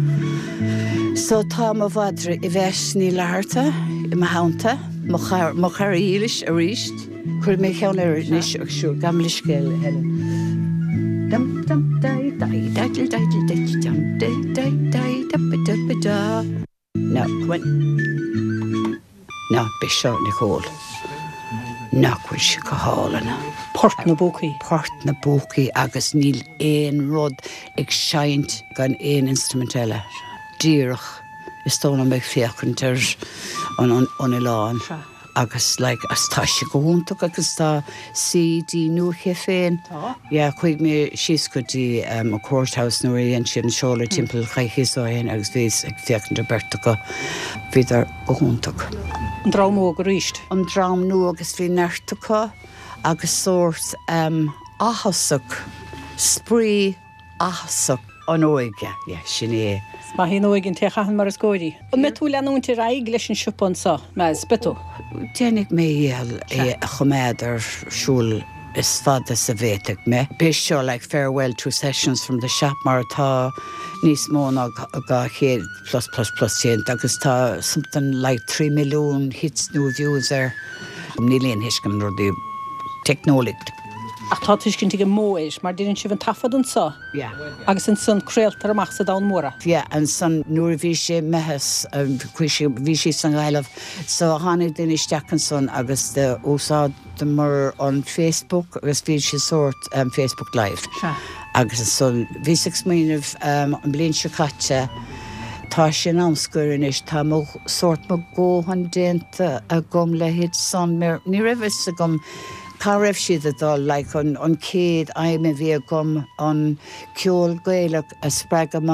So tá má bhadra I bheis ní leharta I má hánta má charílis a ríist chuir mé cheann ar níos ag siúr gamliscéil heile. No, be seo Nicole. Nachfuil si go hálanna. Port na bócaí agus níl éon rud ag seint gan éon instrumentile. Díirech is tóna méid fiochantar an Iláin. Agus as tá sé go húntaach agus tá CD nuacha féin. Ja, chuig mé síos go dtí a courthouse nuair aon sin seola timpeall chaithíosáin agus bhís ag fiochantar bertacha bhíidir go húntaach. An drám ó go ríist. An drám nu agus bhí neirtacha agus sórt áthasach, sprí áthasach an óige, sin é. Má hí nóigin techachan mar is góirí. An me tú leanúnta raig leis an siúpan sa, mes beto. Dénig mé héal a choméad ar siúl is fada sa bhéteach me. Bés seo farewell to sessions from the shop mar tá níos móna ga chéad plus chéad agus tá something 3 milliún hits new views ar níléon hiscam rudí technolict. Ach tá tuiscin go móis, mar dínn si bhan tafad an sa. Agus an san creaaltar amach sa dá móra. An san nuair bhí sé mehas bhí sé san gaiileh so hánig duine isteach an son agus de úsáid de mar an Facebook agus bhí sé sort Facebook Live. Agus son bhí 6 míanamh an blin se caite tá sin amscurin is tá sort mo ggóhan déanta a gom le hit son ní raibh a gom Tá raibh siad adá an céad aimime bhí gom an ceol gaelach a spreag amach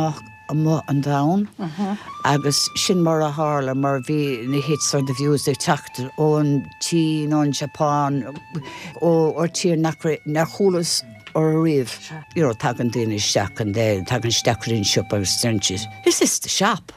an down agus sin mar a hála mar bhí na hits or the views they teachtar ón tí ón Japan ó tír nach chulas or a riv. Tagan daine isteach an dé, tagan steachrin siop agus sternchis. This is the shop.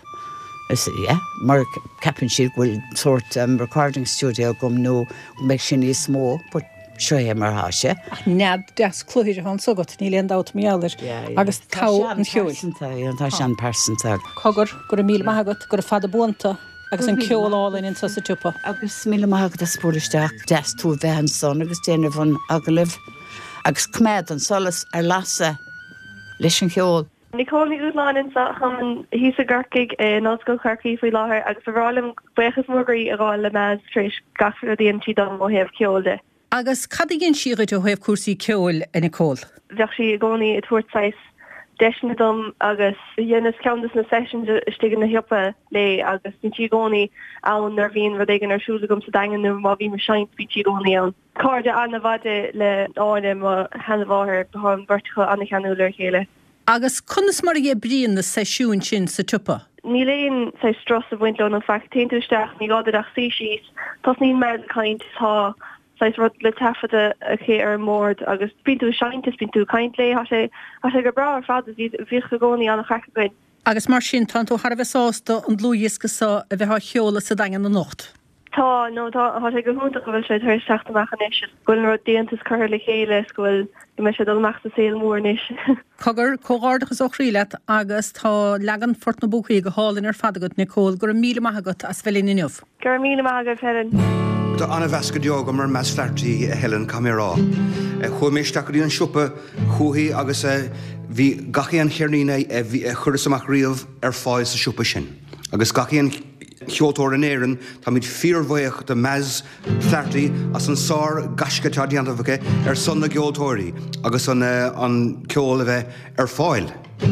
Mar capin siad bhfuil sort recording studio gom nó meid sin í smó, but seo mar háise. Nead des clúir an sogat ní leon dát méallir agus tá an cheúil. Tá sean persanta. Cogur gur a míle maigat gur a fada buanta agus an ceolaláin in sa tupa. Agus míle maigat a spúristeach des tú bheithan son agus déanamh an agalibh. Agus cméad an solas lasa leis an cheol. Nicole ní útláin sa chaman hís a garcaig nóscoil Corcaí faoi láthair agus bhrálam buchas mógraí a gáil le meas tríis gafar a DMT dom ó heamh ceolde. Agus cad gin siad ó heamh cuasaí ceol in Nicole? Bheadh sí gcónaí a tuairtáis deisna dom agus dhéanas ceantas na sessions istigin na heopa le agus ní tí gcónaí ann nar bhíon rud éigen arsúla gom sa dagan nó má bhí mar seint bhí tí gcónaí ann. Cáirde anna bhade le áine má hena bháthir behan vertical anna cheanúla chéile. Agus chunas mar é bríon na seisiún sin sa tupa? Ní léon sa stras a bhaint an fact téintúisteach ní gáideach sí síos, tás ní me caint tá sais rud le tafada a ché ar mórd agus bín tú seintas bín tú caint lé has gur bra ar fad bhí go gcónaí anna chacain. Agus mar sin tá tú Harbh sásta an lúdhiiscasa a bheith cheola sa dagan na nocht. Tá nó tá go húnta go bhfuil sé thuir seachtamachchan is goil rud déantas chuir le chéile goil go me sé dulachta saoil mór is. Cogur cógáardachas ó chríile agus tá legan fort na buchaí go hálinn ar fadagat Nicole gur míle maigat as bhelín inniuh. Gur míle maigat ferin. Tá anna bheasca deoga mar meas fleirtaí a Helen Camerá. Chuméisteachí an siúpa chuhaí agus bhí gachaí an chearnína bhí churas amach riamh ar fáil sa siúpa sin. Agus gachaí an cheoltóir an éireann tá míid fíormhaoach de meas fleirtaí as an sár gascatá déanamhacha ar son na geoltóirí agus an ceol a bheith ar fáil.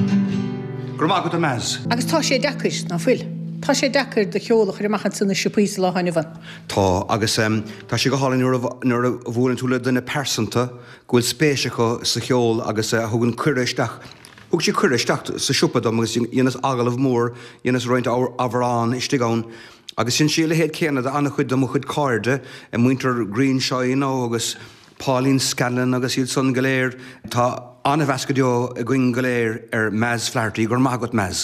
Gur mágad a meas. Agus tá sé deachis ná fuil. Tá sé dechar de cheolach ar amachchan sanna siúpaí lá haine bhan. Tá agus tá sé go hálainn nuair a bhúlann túla duna persanta ghfuil spéisiacha sa cheol agus thugann cuiristeach. Thug sé cuiristeach sa siúpadom agus dhéanas agalamh mór, dhéanas roiint ábharán istigán. Agus sin síle héad céanna anna chud do chud cáirde a muintear Green Shine agus Pauline Scanlon agus iad son goléir. Tá anna bheasca deo a gcuin goléir ar meas fleirtaí gur mágat meas.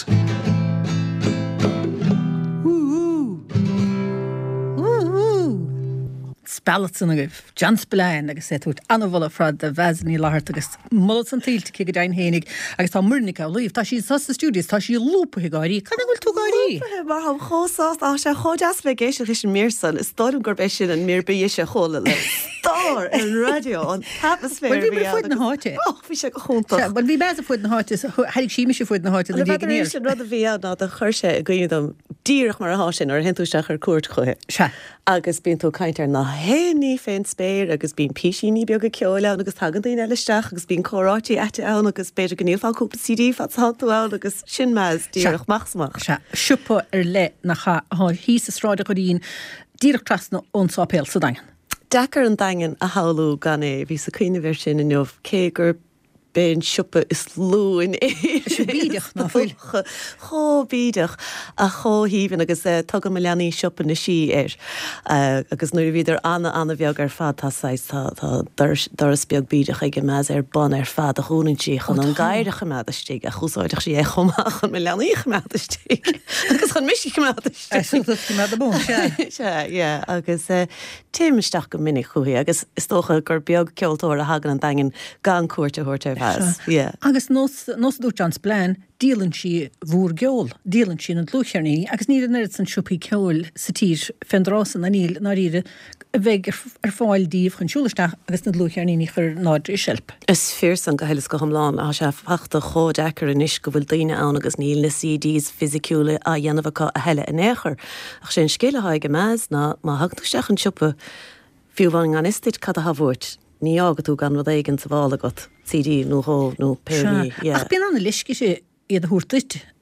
Spalasan agah, John Spillane agus éút anhla frad a bheasní láthart agus mullas an tíilte cí go dain hénig agus tá murnica a líomh, tá sí sasta stúdios, tá sí lúpa gáirí, Cad bhfuil tú gáirí? Mar ha chósást á sé chodeas fe géisi is mírsan, is dóm gur béis sin an mír be sé chola le. Star an radio an atmosfér. Bhí mar fuid na háte. Bhí sé go chunta. Bhí bes a fuid na háte, haigh sí me sé fuid na háte na dhéir. Sin rud a bhí ná a chuirse a gcuiadm díirech mar a hásin ar henúisteach ar cuairt chuhe. Se. Agus bíon tú caiintear na héní féin spéir agus bíon píisiní beag go ceoile agus tagan daoine eileisteach agus bíon chorátí eite ann agus beidir go níomh fáúpa CD fa háú agus sin meas díirech machsmach. Se. Siúpa ar le nach hí sa sráide go dín díirech trasna ónsápéil sa dagan. Dechar an dagan a háú gan é bhí sa cuioine bhir sin in neomh cé gur ben siúpa is lúin é. Bídeach ná fuil. Cho bídeach a chóhíhann agus tugad me leanaí siúpa na sí agus nuair bhíidir anna bheag ar fad tá doras beag bídeach ag meas ar ban ar fad a chuúnann sí chun an gaiirecha meadistí a chusáideach sí chumach chun me leanaí meadistí. Agus chun misí meadistí. Se, agus téimisteach go minic chuí agus is tócha gur beag ceoltóir a hagan an dagan gan cuairte thuirte agus nos dú John Spillane dílann si bhúr geol, dílann sin an lúchearní, agus ní an nerid san siúpaí ceol sa tír fendrásan a níl ná ríre a bheith ar fáil díomh chun siúlaisteach agus na lúchearní chur náid i selp. Is fearsan go heiles go hamláán a sé fachta chód echar in isis go bhfuil daine ann agus níl na CDs fisiciúla a dhéanamhacha a heile in éair. Ach sin scéile haig go meas ná má hagtúisteach an siúpa fiúhhaing an istid cad a hahúirt. Ní ágad tú gan bhd éigen sa bhála got CD nó hó nó péirí. Ach bíon anna lisci sé iad a thuúrtaid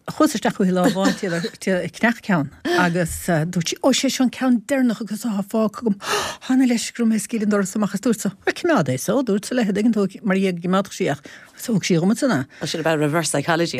chuisteach chu láháin cnech cean agus dúirtí ó sé sean cean dénach agus á fá gom hána leis grom é cílinn do samachchas dúsa. Ceád é ó dút le an tú mar dhéag gimáach síach ug sí gomna. sin bh reverse psychology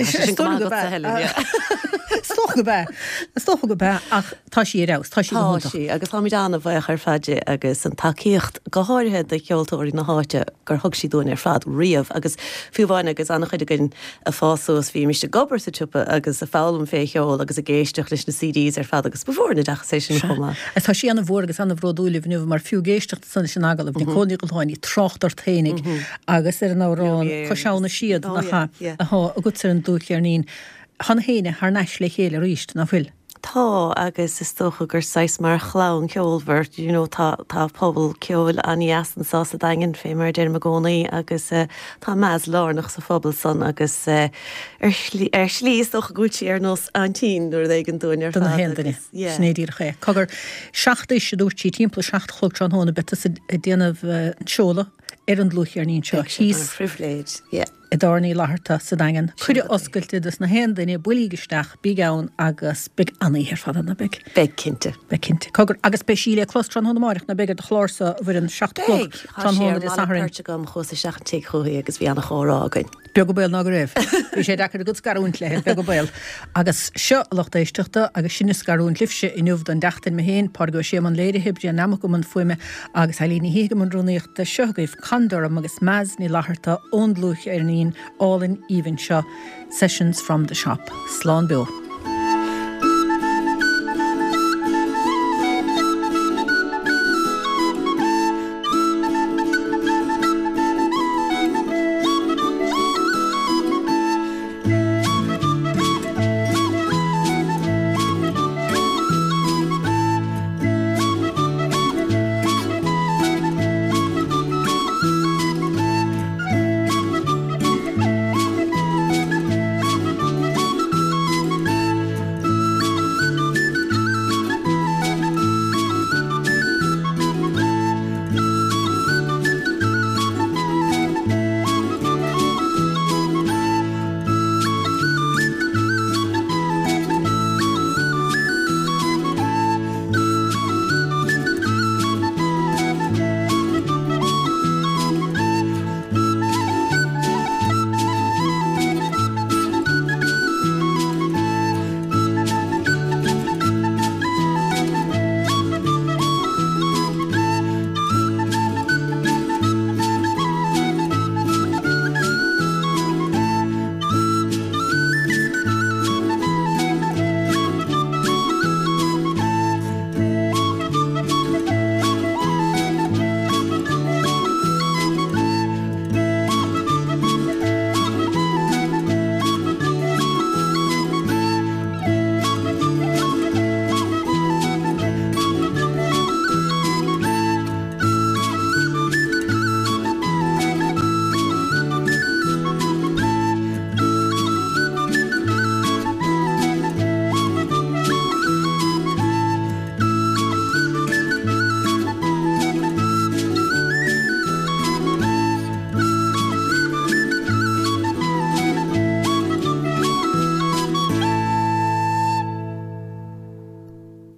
Stocha go bheith ach tá sí rás tá sí agus tá dána bhaith ar fadide agus an takeíocht goáirthe de ceoltóirí na háite gur thug sí dún ar fad riamh agus fiúhhain agus annach chuide gin a fásús bhí meiste gobar sa tupa agus a fálam fé cheol agus a géisteach leis na CDs ar fad agus bhór na deach sé sin chuma. Tá sí anna bhór agus anna bhródúla bhniuh mar fiú géisteach san sin agalh ní cóníáin í trochttar tainig agus ar an árán choseánna siad nach a go ar an dúcearnín. Han héine haar neis le chéile ríist na bhfuil. Tá agus is stocha gur 6 mar chlán ceolbhar, tá pobl ceol aníasan sá a dain fé mar déir a gcónaí agus tá meas lánach sa phobal san agus ar slís doch gútí ar nás antín nuair d an dúin ar hendaine snédír ché. Cogur 16 sé dúirtí timppla 6 chultrán hóna bit a déanamh seola ar an lúchearnín seo hís privilege. I dáirní látharta sa dagan. Chuide oscailtidas na hendaine buígeisteach bígáin agus big anaí ar fad na big. Beg cinnte. Be cinnte. Cogur agus be síle clostran hóna máireach na begad a chlársa bhfuir an 6 Páirte gom chusa seach te chuí agus bhí anna chórágain. Be go béil ná go raibh. Bhí sé dechar a go scarúint le be go béil. Agus seo lochta éisteachta agus sinna scarún lifse inniuh don deachtain me héin pá go sé an léire hebrí an namach go man fuime agus helíní hiige man runúíocht de seogaibh candorm agus meas ní látharta ónlúch ar nín all in even seo sessions from the shop. Slán Bill.